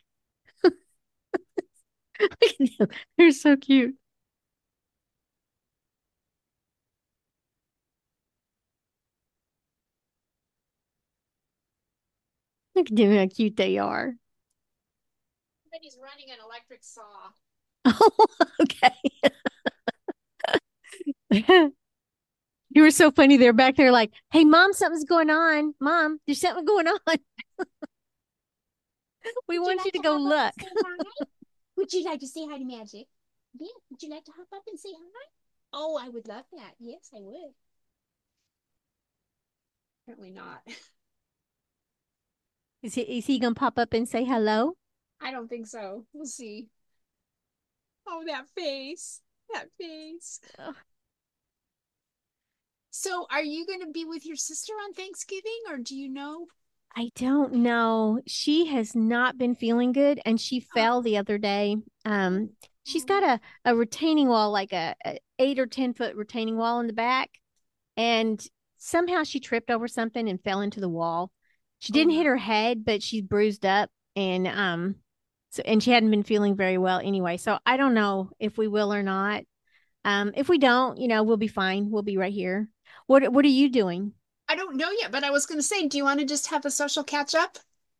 Look at them. They're so cute. Look at them, how cute they are. Somebody's running an electric saw. Oh, okay. You were so funny. They're back there like, hey, mom, something's going on. Mom, there's something going on. We Would you want you like to to go hop up and look. say hi? Would you like to say hi to Magic? Yeah, would you like to hop up and say hi? Oh, I would love that. Yes, I would. Apparently not. Is he gonna pop up and say hello? I don't think so. We'll see. Oh, that face. That face. Ugh, So, are you going to be with your sister on Thanksgiving, or do you know? I don't know. She has not been feeling good, and she fell Oh, the other day. Um, she's oh, got a retaining wall, like a 8 or 10 foot retaining wall in the back, and somehow she tripped over something and fell into the wall. She oh didn't no. hit her head, but she's bruised up, and she hadn't been feeling very well anyway. So I don't know if we will or not. If we don't, we'll be fine. We'll be right here. What are you doing? I don't know yet, but I was going to say, do you want to just have a social catch up?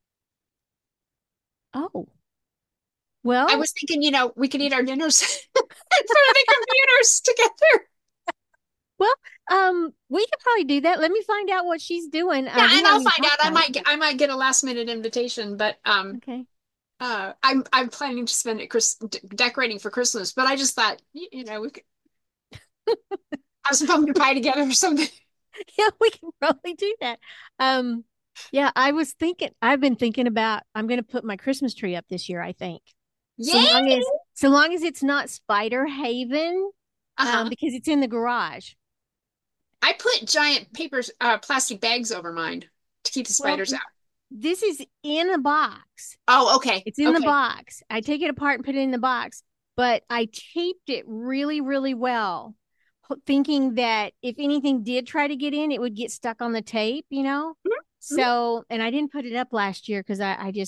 Oh, I well, was thinking, we could eat our dinners in front of the computers together. well, we could probably do that. Let me find out what she's doing. Yeah, We and haven't I'll even find out. talked about it. I might get a last minute invitation, but Okay. I'm planning to spend it decorating for Christmas. But I just thought, we could have some pumpkin pie together or something. Yeah, we can probably do that. Um, yeah, I've been thinking about I'm gonna put my Christmas tree up this year, I think. So Yay! long as so long as it's not Spider Haven, Uh-huh. because it's in the garage. I put giant plastic bags over mine to keep the Well, spiders out. this is in a box. Oh, okay. It's in the Okay. box. I take it apart and put it in the box, but I taped it really, really well, thinking that if anything did try to get in, it would get stuck on the tape. Mhm. So, and I didn't put it up last year because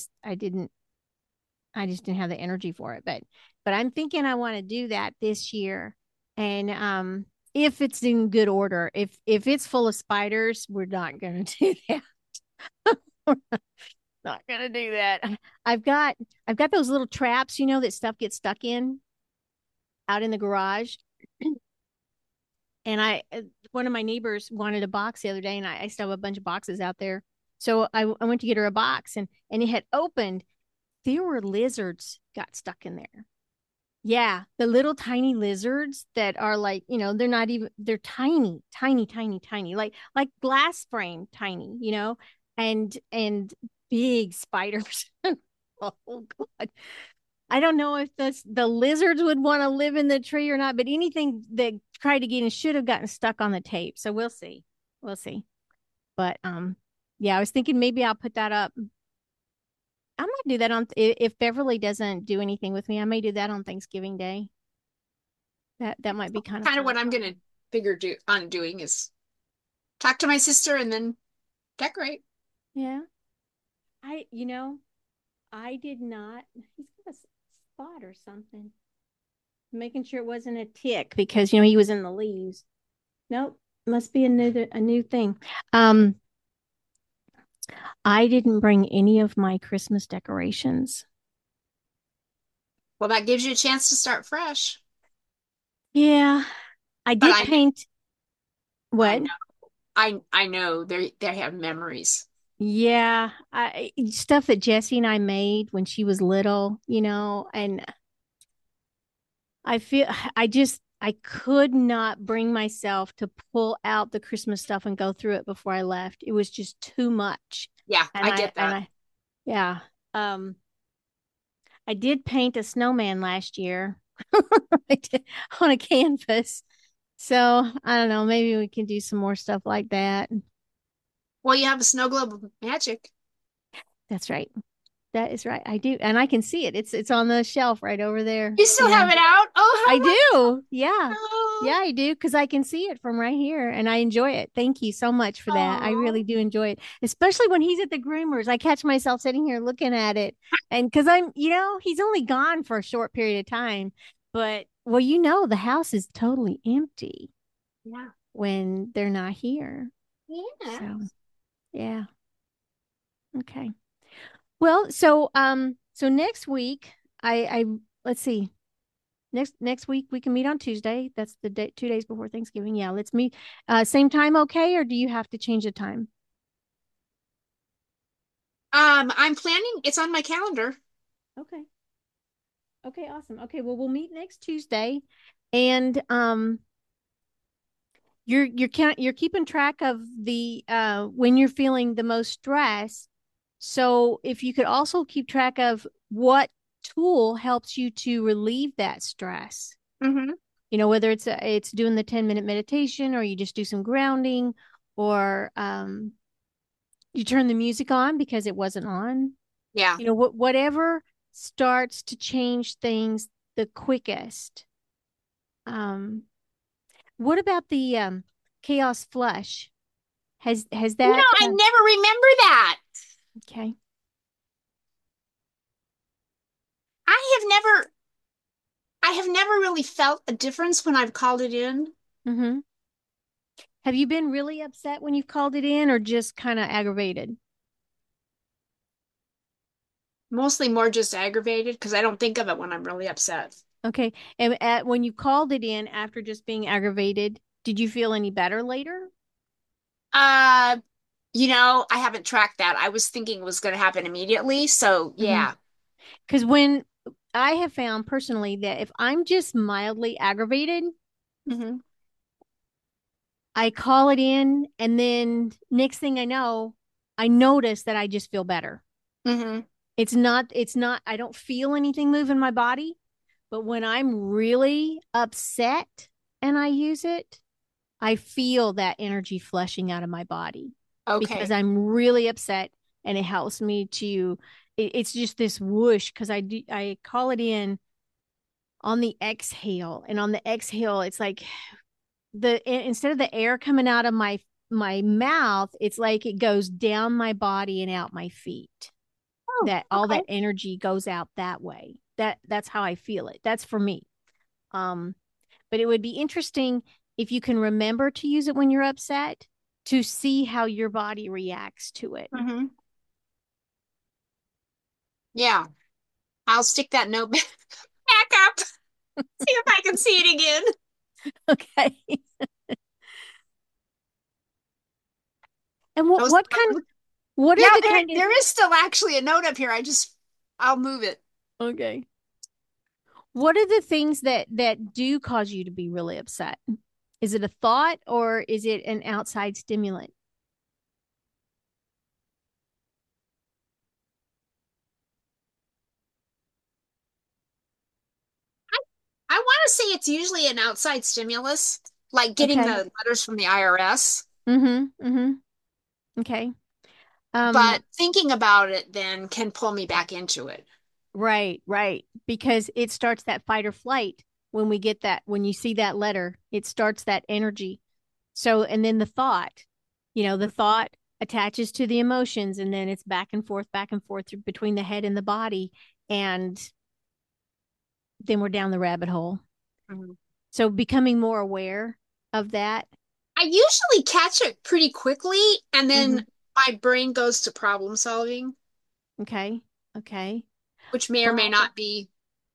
I just didn't have the energy for it. But I'm thinking I want to do that this year. And if it's in good order, if it's full of spiders, we're not gonna do that. Not gonna do that. I've got I've got those little traps, that stuff gets stuck in out in the garage. And one of my neighbors wanted a box the other day, and I still have a bunch of boxes out there. So I went to get her a box, and it had opened. There were lizards got stuck in there. Yeah, the little tiny lizards that are like, they're not even they're tiny, tiny, tiny, tiny, like glass frame tiny, and big spiders. Oh God. I don't know if the lizards would want to live in the tree or not, but anything that tried to get in should have gotten stuck on the tape. So we'll see. We'll see. But yeah, I was thinking maybe I'll put that up. I might do that if Beverly doesn't do anything with me. I may do that on Thanksgiving Day. That might be kind of Kind of fun. what I'm gonna figure on doing is talk to my sister and then decorate. Yeah. I did not. He's got a spot or something. Making sure it wasn't a tick because he was in the leaves. Nope, must be a new thing. Um, I didn't bring any of my Christmas decorations. Well, that gives you a chance to start fresh. Yeah, I But did paint. I What? know, I know they have memories. Yeah, stuff that Jessie and I made when she was little, and I feel I could not bring myself to pull out the Christmas stuff and go through it before I left. It was just too much. Yeah, And I I get and that. I yeah. I did paint a snowman last year. I did, on a canvas. So I don't know, maybe we can do some more stuff like that. Well, you have a snow globe of magic. That's right. That is right. I do. And I can see it. It's on the shelf right over there. You still have And it out? I Oh, do. Yeah. how Yeah, I do because I can see it from right here and I enjoy it. Thank you so much for that. I really wonderful. do enjoy it, especially when he's at the groomers. I catch myself sitting here looking at it. And because he's only gone for a short period of time. But, well, the house is totally empty Yeah. when they're not here. Yeah. So, yeah. Okay. Well, so next week, I let's see. Next week we can meet on Tuesday. That's the day, 2 days before Thanksgiving. Yeah, let's meet. Same time, okay? Or do you have to change the time? I'm planning, it's on my calendar. Okay. Okay, awesome. Okay, well, we'll meet next Tuesday, and you're keeping track of the when you're feeling the most stress. So if you could also keep track of what tool helps you to relieve that stress. Hmm. Whether it's doing the 10-minute meditation or you just do some grounding or you turn the music on because it wasn't on. Yeah. Whatever starts to change things the quickest. Um, what about the chaos flush? Has that I never remember that. okay? I I have never really felt a difference when I've called it in. Mm-hmm. Have you been really upset when you've called it in, or just kind of aggravated? Mostly more just aggravated because I don't think of it when I'm really upset. Okay, and when you called it in after just being aggravated, did you feel any better later? Uh, I haven't tracked that. I was thinking it was going to happen immediately. So, Mm-hmm. yeah. Because when I have found personally that if I'm just mildly aggravated, Hmm. I call it in, and then next thing I know, I notice that I just feel better. Hmm. It's not, I don't feel anything move in my body, but when I'm really upset and I use it, I feel that energy flushing out of my body because Okay. I'm really upset and it helps me it's just this whoosh because I call it in on the exhale, and on the exhale it's like instead of the air coming out of my mouth, it's like it goes down my body and out my feet. Oh, That all okay. that energy goes out that way. That's how I feel it. That's for me. um but it would be interesting if you can remember to use it when you're upset, to see how your body reacts to it. Hmm. Yeah. I'll stick that note back up. See if I can see it again. Okay. And Those, what are yeah, the kind of there is still actually a note up here. I'll move it. okay. What are the things that do cause you to be really upset? Is it a thought or is it an outside stimulant? I want to say it's usually an outside stimulus, like getting Okay. the letters from the IRS. Mm-hmm. Mm-hmm. Okay. Um, But thinking about it then can pull me back into it. right, right. Because it starts that fight or flight when you see that letter, it starts that energy. So, and then the thought attaches to the emotions, and then it's back and forth between the head and the body. And then we're down the rabbit hole. Mhm. So becoming more aware of that. I usually catch it pretty quickly, and Hmm. then my brain goes to problem solving, Okay. Okay. which may or may Well, not be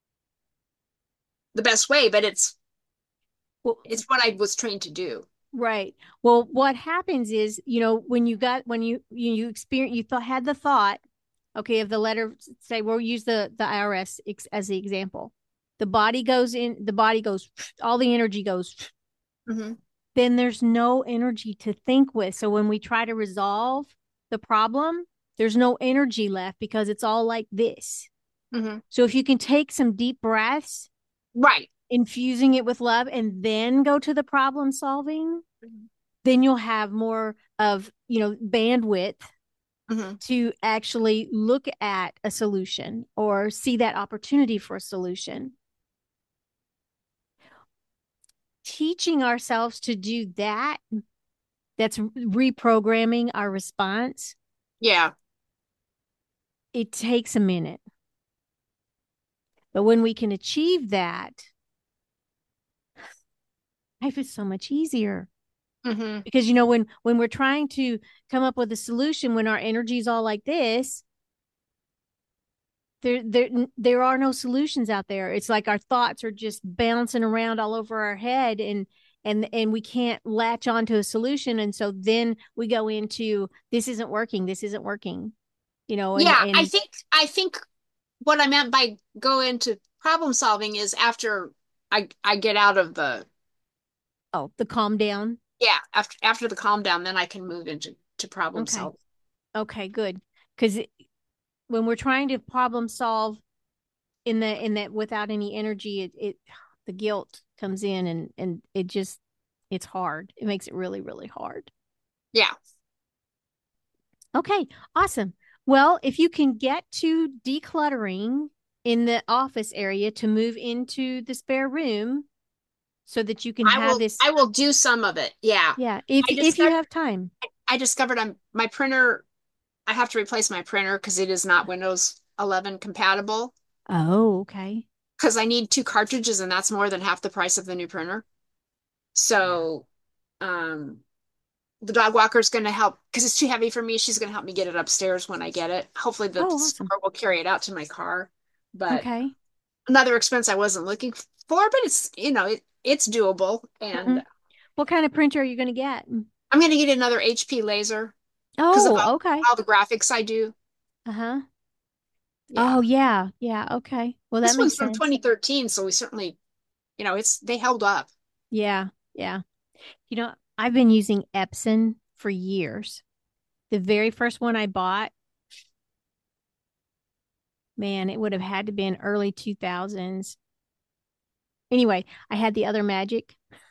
the best way, but well, it's what I was trained to do. right. Well, what happens is, when you experience, had the thought, okay, of the letter, say, we'll use the IRS as the example. The body goes, all the energy goes, Hmm. then there's no energy to think with. So when we try to resolve the problem, there's no energy left because it's all like this. Hmm. So if you can take some deep breaths, Right. infusing it with love, and then go to the problem solving, then you'll have more of, bandwidth Hmm. to actually look at a solution or see that opportunity for a solution. Teaching ourselves to do that, that's reprogramming our response. Yeah. It takes a minute. But when we can achieve that, life is so much easier. Hmm. Because when we're trying to come up with a solution, when our energy is all like this, there are no solutions out there. It's like our thoughts are just bouncing around all over our head, and we can't latch onto a solution. And so then we go into, this isn't working, this isn't working, Yeah, and I think what I meant by go into problem solving is after I get out of the oh, the calm down. yeah, after the calm down, then I can move into problem Okay. solving. Okay, good. Because when we're trying to problem solve in that without any energy, it the guilt comes in, and it's hard. It makes it really, really hard. Yeah. Okay, awesome. Well, if you can get to decluttering in the office area to move into the spare room so that you can have this. I will do some of it. Yeah. Yeah, if I if you discovered have time. I discovered my printer, I have to replace my printer because it is not Windows 11 compatible Oh, okay. because I need two cartridges and that's more than half the price of the new printer. Yeah. So, um, the dog walker is going to help because it's too heavy for me. She's going to help me get it upstairs when I get it. Hopefully, the Oh, awesome. store will carry it out to my car. But Okay. another expense I wasn't looking for, but it's doable. Hmm. And What kind of printer are you going to get? I'm going to get another HP laser because of Oh, okay. all the graphics I do. Uh-huh. Yeah, Oh, yeah. Yeah. Okay. Well, that this one's makes from sense. 2013, so we certainly, it's they held up. Yeah. Yeah. I've been using Epson for years. The very first one I bought, man, it would have had to be in early 2000s. Anyway, I had the other Magic.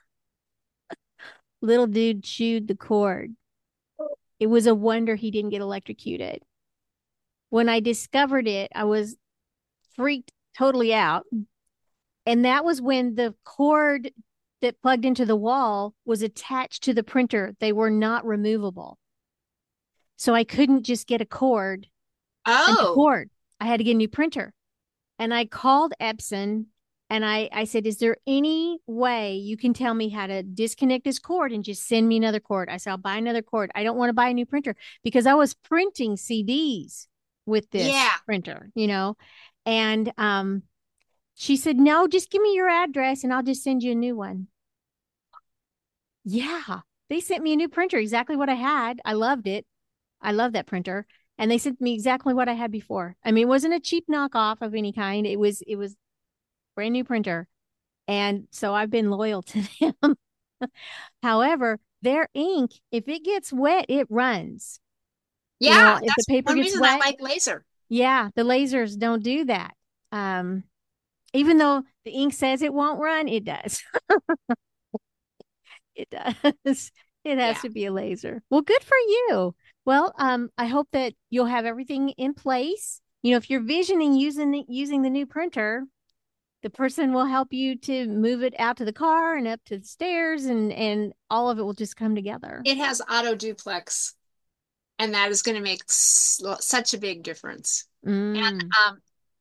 Little dude chewed the cord. It was a wonder he didn't get electrocuted. When I discovered it, I was freaked totally out. And that was when the cord that plugged into the wall was attached to the printer. They were not removable. So I couldn't just get a new Oh, cord. I had to get a new printer. And I called Epson and I said, is there any way you can tell me how to disconnect this cord and just send me another cord? I said, I'll buy another cord. I don't want to buy a new printer because I was printing CDs with this yeah. printer, And she said, no, just give me your address and I'll just send you a new one. Yeah. They sent me a new printer, exactly what I had. I loved it. I love that printer. And they sent me exactly what I had before. I mean, it wasn't a cheap knockoff of any kind. It was brand new printer. And so I've been loyal to them. However, their ink, if it gets wet, it runs. Yeah, If the that's paper one gets reason I wet, like laser. yeah, the lasers don't do that. Um, Even though the ink says it won't run, it does. It does. It has Yeah. to be a laser. Well, good for you. Well, I hope that you'll have everything in place. If you're visioning using the new printer, the person will help you to move it out to the car and up to the stairs, and all of it will just come together. It has auto duplex, and that is going to make such a big difference. And Mm.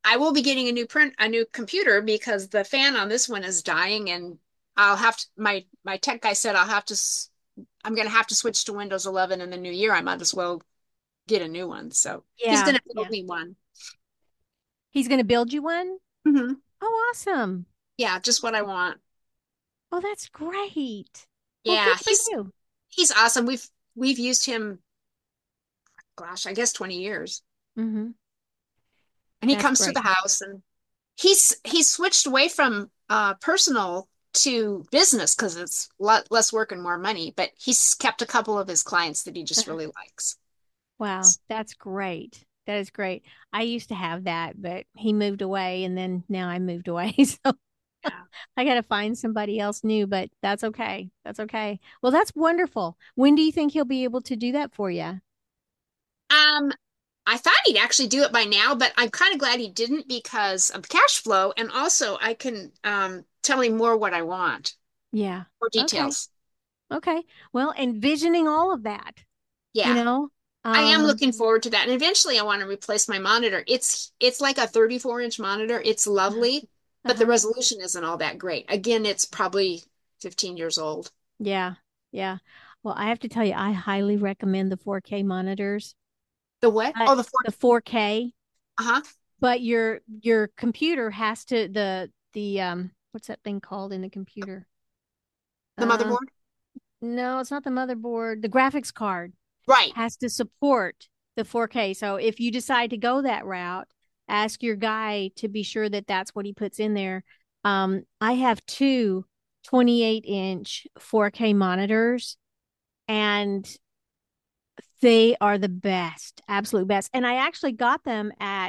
I will be getting a new computer because the fan on this one is dying, and I'll have to. My tech guy said I'm going to have to switch to Windows 11 in the new year. I might as well get a new one. So he's Yeah, going to build yeah. me one. He's going to build you one? Hmm. Oh, awesome. Yeah, just what I want. Oh, that's great. Well, Yeah, good for you. he's awesome. We've used him, gosh, I guess 20 years. Hmm. And he That's comes to the great. house, and he's switched away from personal to business because it's a lot less work and more money, but he's kept a couple of his clients that he just really likes. Wow, that's great. That is great. I used to have that, but he moved away and then now I moved away. So Yeah. I got to find somebody else new, but that's okay. That's okay. Well, that's wonderful. When do you think he'll be able to do that for you? Um, I thought he'd actually do it by now, but I'm kind of glad he didn't because of cash flow, and also I can tell him more what I want, Yeah. more Okay. details. Okay. Well, envisioning all of that, you Yeah. know, I am um, looking forward to that. And eventually I want to replace my monitor. It's like a 34-inch monitor. It's lovely, but the uh-huh. resolution isn't all that great. Again, it's probably 15 years old. Yeah. Yeah. Well, I have to tell you, I highly recommend the 4K monitors. The what? Oh, the four. The 4K, Uh-huh. but your computer has to the what's that thing called in the computer? The Uh motherboard? no, it's not the motherboard. The graphics card Right. has to support the 4K. So if you decide to go that route, ask your guy to be sure that that's what he puts in there. I have two 28-inch 4K monitors and they are the best, absolute best. And I actually got them at,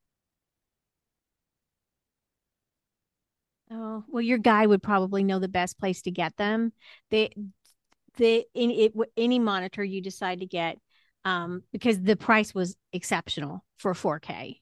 oh, well, your guy would probably know the best place to get them. They, any monitor you decide to get, because the price was exceptional for 4K.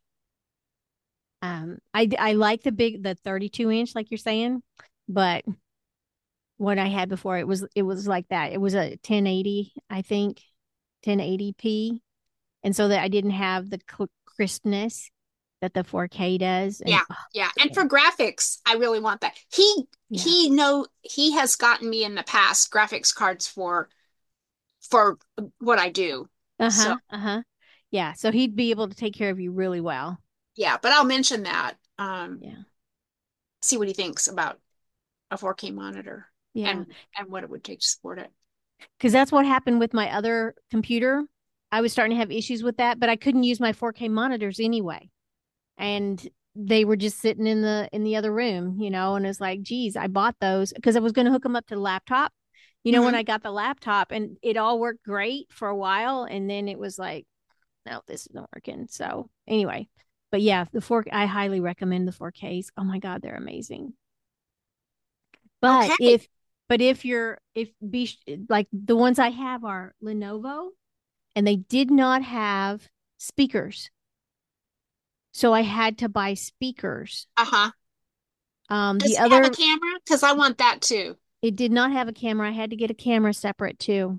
I like the 32 inch, like you're saying, but what I had before it was like that. It was a 1080, I think, 1080p, and so that I didn't have the crispness that the 4K does. And Yeah. oh, Yeah. And yeah, for graphics, I really want that. yeah, He has gotten me in the past graphics cards for what I do. So, uh-huh, uh-huh, yeah. So he'd be able to take care of you really well. yeah, but I'll mention that. Yeah, See what he thinks about a 4K monitor yeah. and what it would take to support it. Because that's what happened with my other computer. I was starting to have issues with that, but I couldn't use my 4K monitors anyway. And they were just sitting in the other room, and it's like, geez, I bought those because I was going to hook them up to the laptop. When Hmm. I got the laptop and it all worked great for a while, and then it was like, no, this isn't working. So anyway, but yeah, I highly recommend the 4Ks. Oh my God, they're amazing. But Okay. if you're if be like the ones I have are Lenovo, and they did not have speakers. So I had to buy speakers. Uh-huh. Does The it have a other, camera? Because I want that too. it did not have a camera. I had to get a camera separate too.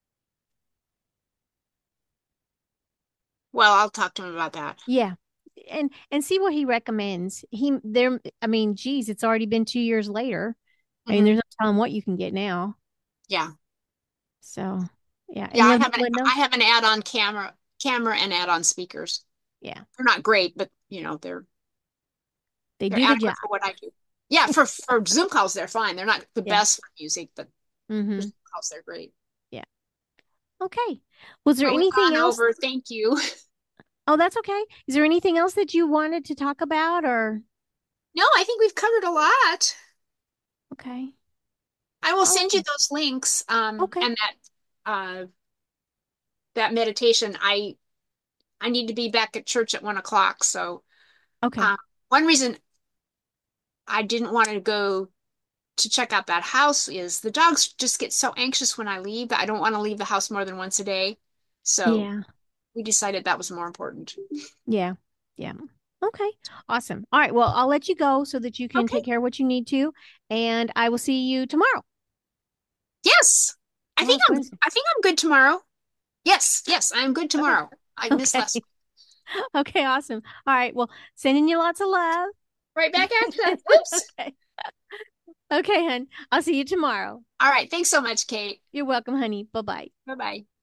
Well, I'll talk to him about that. Yeah. And see what he recommends. I mean, geez, it's already been 2 years later. I mean, Hmm. there's no telling what you can get now. Yeah. So yeah. Yeah, And Leno, I have an add-on camera and add-on speakers. yeah, They're not great, but they they're do the job. adequate for what I do. Yeah, for Zoom calls they're fine. They're not the Yeah. best for music, but for Mm-hmm. Zoom calls they're great. Yeah. Okay. Was there Well, we've anything gone else? over. Thank you. Oh, that's okay. Is there anything else that you wanted to talk about or No, I think we've covered a lot. okay. I will All send you right. those links, Okay. and uh, that meditation. I need to be back at church at 1 o'clock. So, Okay. um, one reason I didn't want to go to check out that house is the dogs just get so anxious when I leave that I don't want to leave the house more than once a day. So Yeah. we decided that was more important. Yeah. Yeah. Okay. Awesome. All right. Well, I'll let you go so that you can Okay. take care of what you need to, and I will see you tomorrow. Yes. Tomorrow's Wednesday. I think I'm good tomorrow. Yes, I'm good Oh, tomorrow. I missed okay. last. Okay, awesome. All right. Well, sending you lots of love. Right back at you. Oops. Okay. Okay, hon. I'll see you tomorrow. All right. Thanks so much, Kate. You're welcome, honey. Bye-bye. Bye bye.